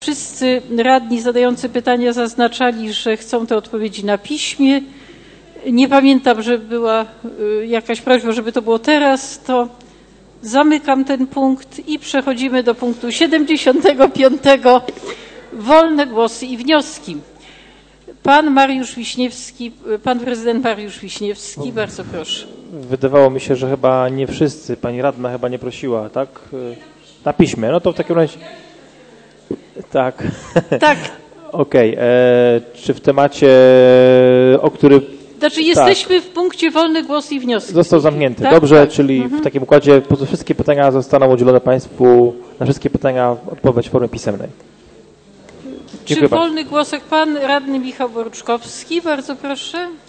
Wszyscy radni zadający pytania zaznaczali, że chcą te odpowiedzi na piśmie. Nie pamiętam, że była jakaś prośba, żeby to było teraz. To zamykam ten punkt i przechodzimy do punktu 75. Wolne głosy i wnioski. Pan prezydent Mariusz Wiśniewski, bardzo proszę. Wydawało mi się, że chyba nie wszyscy, pani radna chyba nie prosiła, tak? Na piśmie. No to w takim razie... Tak. Tak. Okej. Czy w temacie, o którym... Znaczy jesteśmy w punkcie wolny głos i wnioski. Został zamknięty. Tak? Dobrze, czyli w takim układzie wszystkie pytania zostaną udzielone Państwu, na wszystkie pytania odpowiedź w formie pisemnej. Przy wolnych głosach pan radny Michał Boruczkowski, bardzo proszę.